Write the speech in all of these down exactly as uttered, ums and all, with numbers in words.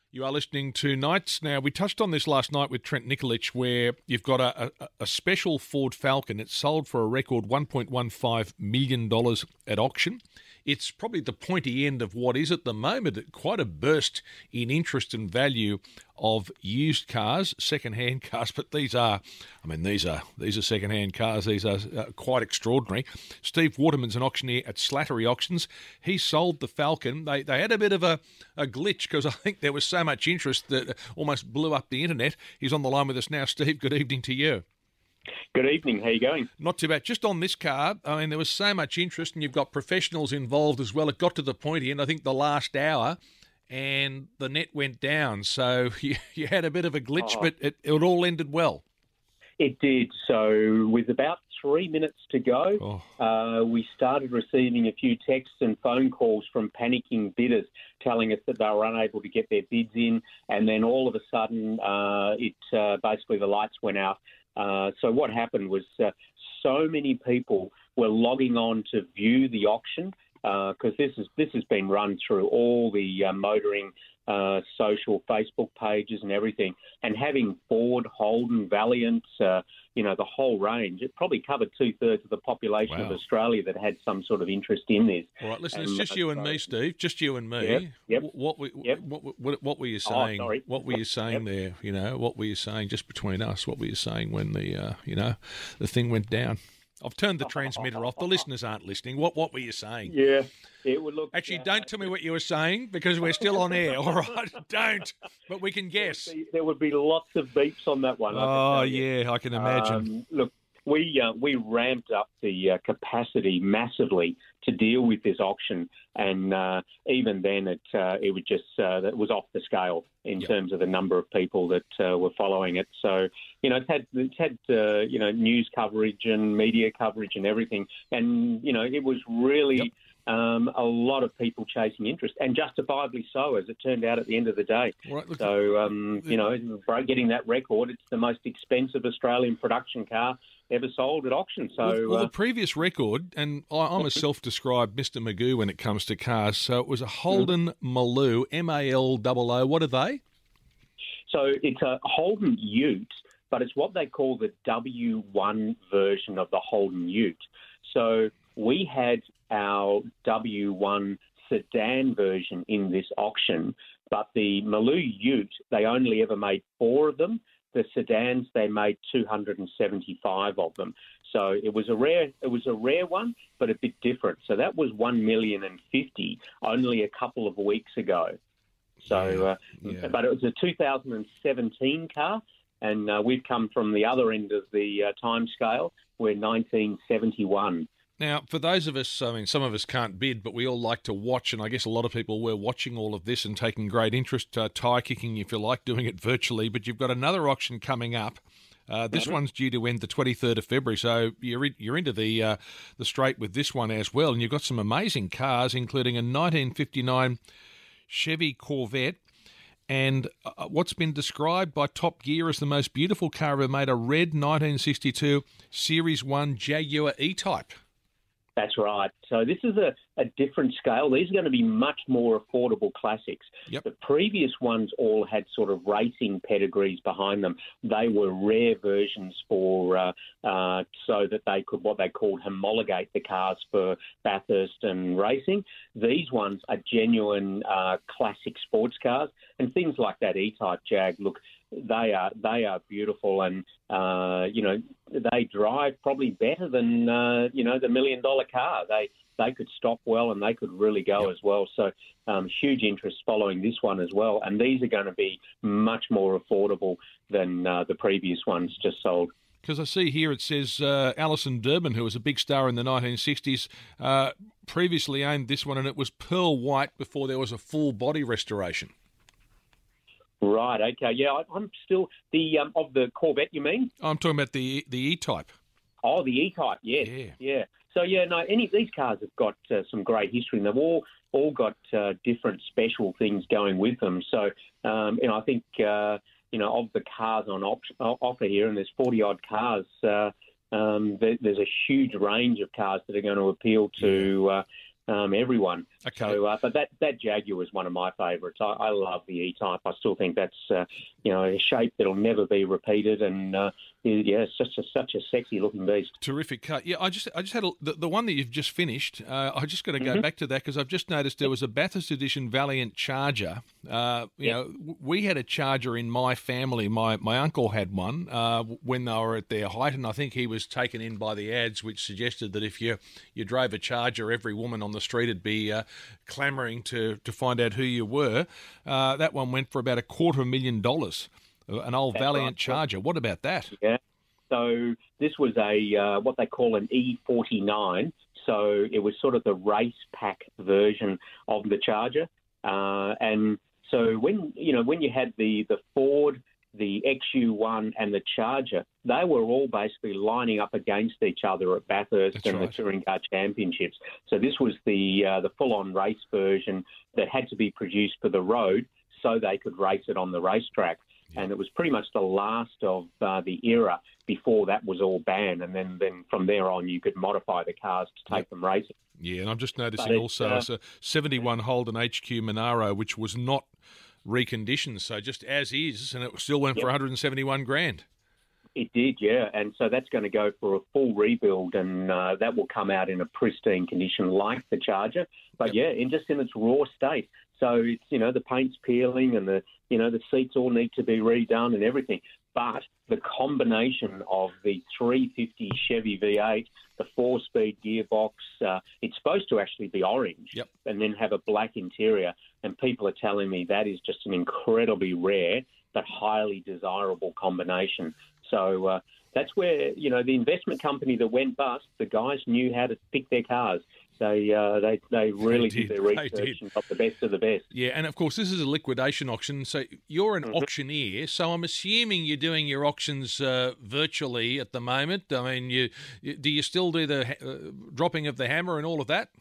You are listening to Nights. Now, we touched on this last night with Trent Nikolic, where you've got a, a, a special Ford Falcon. It's sold for a record one point one five million dollars at auction. It's probably the pointy end of what is at the moment quite a burst in interest and value of used cars, second-hand cars. But these are, I mean, these are these are second-hand cars. These are uh, quite extraordinary. Steve Waterman's an auctioneer at Slattery Auctions. He sold the Falcon. They they had a bit of a, a glitch because I think there was so much interest that almost blew up the internet. He's on the line with us now. Steve, good evening to you. Good evening. How you going? Not too bad. Just on this car, I mean, there was so much interest, and you've got professionals involved as well. It got to the point in, I think, the last hour, and the net went down. So you, you had a bit of a glitch, oh. but it, it all ended well. It did. So with about three minutes to go, oh. uh, we started receiving a few texts and phone calls from panicking bidders telling us that they were unable to get their bids in. And then all of a sudden, uh, it uh, basically the lights went out. Uh, so what happened was uh, so many people were logging on to view the auction because uh, this is this has been run through all the uh, motoring uh, social Facebook pages and everything. And having Ford, Holden, Valiant, uh, you know, the whole range, it probably covered two thirds of the population wow. of Australia that had some sort of interest in this. All right, listen, and, it's just you and so, me, Steve. Just you and me. Yep, yep, what, what, yep. what, what, what were you saying? Oh, sorry. What were you saying yep. there? You know, what were you saying just between us? What were you saying when the uh, you know the thing went down? I've turned the transmitter off. The listeners aren't listening. What what were you saying? Yeah, it would look. Actually, don't tell me what you were saying because we're still on air. All right, don't. But we can guess. There would be, there would be lots of beeps on that one. Oh yeah, I can imagine. Um, look, we uh, we ramped up the uh, capacity massively to deal with this auction, and uh, even then, it uh, it was just uh, it was off the scale in yep. terms of the number of people that uh, were following it. So, you know, it's had it's had uh, you know news coverage and media coverage and everything, and you know, it was really. Yep. Um, a lot of people chasing interest, and justifiably so, as it turned out at the end of the day. Right, look, so, um, you know, getting that record, it's the most expensive Australian production car ever sold at auction. So, well, well uh, the previous record, and I'm a self-described Mister Magoo when it comes to cars, so it was a Holden Maloo, M A L O O. What are they? So it's a Holden Ute, but it's what they call the W one version of the Holden Ute. So we had our W one sedan version in this auction, but the Maloo Ute, they only ever made four of them. The sedans, they made two hundred seventy-five of them. So it was a rare, it was a rare one, but a bit different. So that was one million and fifty only a couple of weeks ago. So, uh, yeah. but it was a two thousand seventeen car, and uh, we've come from the other end of the uh, time scale. We're nineteen seventy-one. Now, for those of us, I mean, some of us can't bid, but we all like to watch, and I guess a lot of people were watching all of this and taking great interest, uh, tie-kicking, if you like, doing it virtually. But you've got another auction coming up. Uh, this mm-hmm. one's due to end the twenty-third of February, so you're in, you're into the uh, the straight with this one as well. And you've got some amazing cars, including a nineteen fifty-nine Chevy Corvette, and uh, what's been described by Top Gear as the most beautiful car ever made, a red nineteen sixty-two Series one Jaguar E-Type. That's right. So this is a, a different scale. These are going to be much more affordable classics. Yep. The previous ones all had sort of racing pedigrees behind them. They were rare versions for uh, uh, so that they could what they called homologate the cars for Bathurst and racing. These ones are genuine uh, classic sports cars, and things like that E-Type Jag look. They are they are beautiful, and uh, you know they drive probably better than uh, you know the million dollar car. They they could stop well, and they could really go yep. as well. So um, huge interest following this one as well. And these are going to be much more affordable than uh, the previous ones just sold. Because I see here it says uh, Alison Durbin, who was a big star in the nineteen sixties, uh, previously owned this one, and it was pearl white before there was a full body restoration. Right. Okay. Yeah, I, I'm still the um, of the Corvette. You mean? I'm talking about the the E-Type. Oh, the E-Type. Yes. Yeah. Yeah. So yeah, no. Any of these cars have got uh, some great history, and they've all all got uh, different special things going with them. So um, you know, I think uh, you know of the cars on op- offer here, and there's forty odd cars. Uh, um, there, there's a huge range of cars that are going to appeal to uh, um, everyone. Okay. So, uh, but that, that Jaguar was one of my favourites. I, I love the E-Type. I still think that's, uh, you know, a shape that'll never be repeated. And, uh, yeah, it's just a, such a sexy-looking beast. Terrific cut. Yeah, I just I just had a, the, the one that you've just finished. Uh, I just got to go Mm-hmm. back to that because I've just noticed there was a Bathurst Edition Valiant Charger. Uh, you Yep. know, w- we had a Charger in my family. My my uncle had one uh, when they were at their height, and I think he was taken in by the ads, which suggested that if you you drove a Charger, every woman on the street would be uh, clamouring to to find out who you were. Uh, that one went for about a quarter of a million dollars. An old That's Valiant right. Charger. What about that? Yeah. So this was a uh, what they call an E forty-nine. So it was sort of the race pack version of the Charger. Uh, and so when you know when you had the the Ford, the X U one, and the Charger, they were all basically lining up against each other at Bathurst That's and right. the Touring Car Championships. So this was the uh, the full-on race version that had to be produced for the road so they could race it on the racetrack. And it was pretty much the last of uh, the era before that was all banned. And then, then from there on, you could modify the cars to take Yep. them racing. Yeah, and I'm just noticing But it's, also uh, it's a seventy-one Holden H Q Monaro, which was not reconditioned, so just as is, and it still went Yep. for one hundred seventy-one grand. It did, yeah. And so that's going to go for a full rebuild, and uh, that will come out in a pristine condition like the Charger. But, Yep. yeah, in just in its raw state. So, it's, you know, the paint's peeling and the, you know, the seats all need to be redone and everything. But the combination of the three fifty Chevy V eight, the four-speed gearbox, uh, it's supposed to actually be orange Yep. and then have a black interior. And people are telling me that is just an incredibly rare but highly desirable combination. So uh, that's where, you know, the investment company that went bust, the guys knew how to pick their cars. They uh, they they really They did, did, their they research did. and got the best of the best. Yeah, and of course this is a liquidation auction, so you're an Mhm. auctioneer. So I'm assuming you're doing your auctions uh, virtually at the moment. I mean, you, you do you still do the uh, dropping of the hammer and all of that?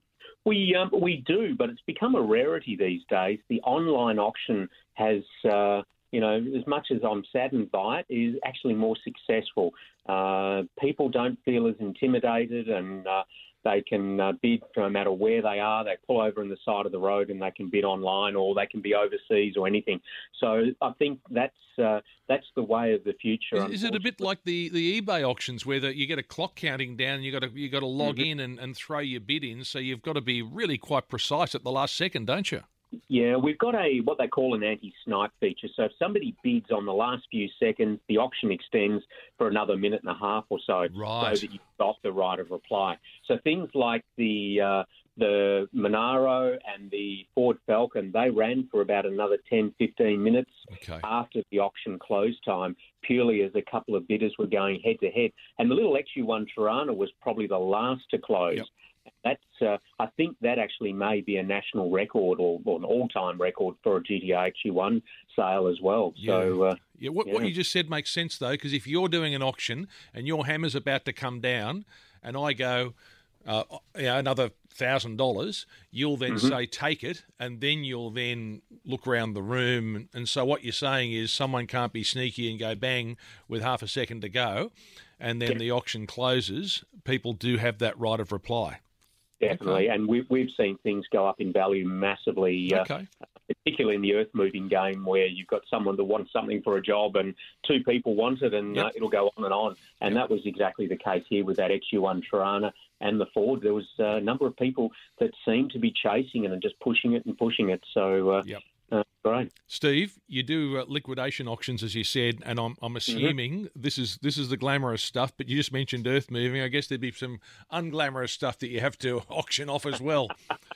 We um, we do, but it's become a rarity these days. The online auction has, uh, you know, as much as I'm saddened by it, is actually more successful. Uh, people don't feel as intimidated, and uh, they can uh, bid no matter where they are. They pull over on the side of the road and they can bid online, or they can be overseas or anything. So I think that's uh, that's the way of the future. Is, is it a bit like the, the eBay auctions where the, you get a clock counting down, and you got to you got to log Mm-hmm. in and, and throw your bid in, so you've got to be really quite precise at the last second, don't you? Yeah, we've got a what they call an anti-snipe feature. So if somebody bids on the last few seconds, the auction extends for another minute and a half or so, Right. so that you've got the right of reply. So things like the uh, the Monaro and the Ford Falcon, they ran for about another ten, fifteen minutes Okay. after the auction close time, purely as a couple of bidders were going head-to-head. And the little X U one Tirana was probably the last to close. Yep. That's, uh, I think that actually may be a national record or, or an all-time record for a G T R X U one sale as well. So, uh, Yeah, what, what yeah. you just said makes sense, though, because if you're doing an auction and your hammer's about to come down and I go, uh, you know, another one thousand dollars, you'll then Mm-hmm. say, take it, and then you'll then look around the room. And so what you're saying is someone can't be sneaky and go bang with half a second to go, and then Yeah. the auction closes. People do have that right of reply. definitely. And we, we've seen things go up in value massively, uh, Okay. particularly in the earth-moving game where you've got someone that wants something for a job and two people want it, and Yep. uh, it'll go on and on. And that was exactly the case here with that X U one Tirana and the Ford. There was a number of people that seemed to be chasing it and just pushing it and pushing it. So, uh, Yep. uh, great. Steve, you do uh, liquidation auctions, as you said, and I'm, I'm assuming this is this is the glamorous stuff. But you just mentioned earth moving. I guess there'd be some unglamorous stuff that you have to auction off as well.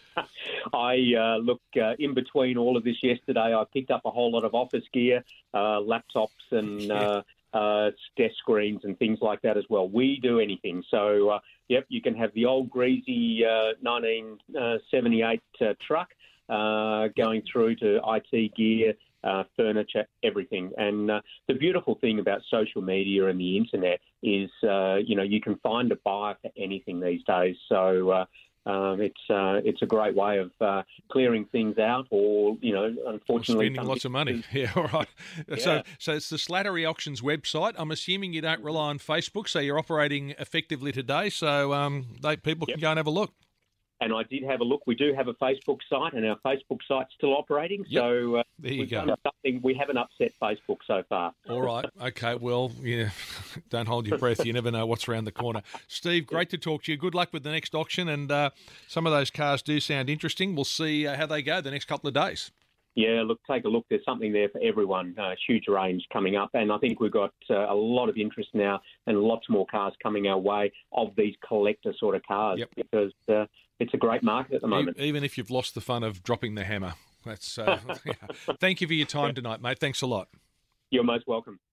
I uh, look uh, in between all of this yesterday. I picked up a whole lot of office gear, uh, laptops, and uh, uh, desk screens and things like that as well. We do anything. So, uh, yep, you can have the old greasy uh, nineteen seventy-eight uh, truck uh, going through to I T gear, uh, furniture, everything. And uh, the beautiful thing about social media and the internet is, uh, you know, you can find a buyer for anything these days. So. Uh, Um, it's uh, it's a great way of uh, clearing things out, or you know, unfortunately, Spending some lots of money. businesses- Yeah, all right. So, Yeah. so it's the Slattery Auctions website. I'm assuming you don't rely on Facebook, so you're operating effectively today. So um, they, people can Yep. go and have a look. And I did have a look. We do have a Facebook site, and our Facebook site's still operating. Yep. So uh, there you we've go. done something. We haven't upset Facebook so far. All right. Okay. Well, yeah. Don't hold your breath. You never know what's around the corner. Steve, great to talk to you. Good luck with the next auction. And uh, some of those cars do sound interesting. We'll see uh, how they go the next couple of days. Yeah, look, take a look. There's something there for everyone. Uh, huge range coming up. And I think we've got uh, a lot of interest now and lots more cars coming our way of these collector sort of cars Yep. because uh, it's a great market at the moment. Even if you've lost the fun of dropping the hammer. That's. Uh, yeah. Thank you for your time tonight, mate. Thanks a lot. You're most welcome.